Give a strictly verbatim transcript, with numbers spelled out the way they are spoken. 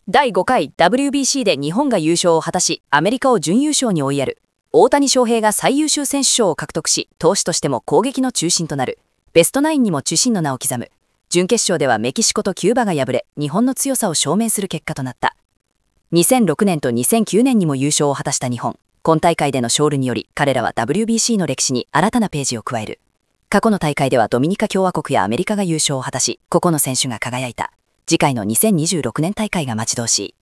だいごかい ダブリュービーシー で日本が優勝を果たし、アメリカを準優勝に追いやる。大谷翔平が最優秀選手賞を獲得し、投手としても攻撃の中心となる。ベストナインにも中心の名を刻む。準決勝ではメキシコとキューバが敗れ、日本の強さを証明する結果となった。にせんろくねんとにせんきゅうねんにも優勝を果たした日本。今大会での勝利により、彼らは ダブリュービーシー の歴史に新たなページを加える。過去の大会ではドミニカ共和国やアメリカが優勝を果たし、個々の選手が輝いた。次回のにせんにじゅうろくねん大会が待ち遠しい。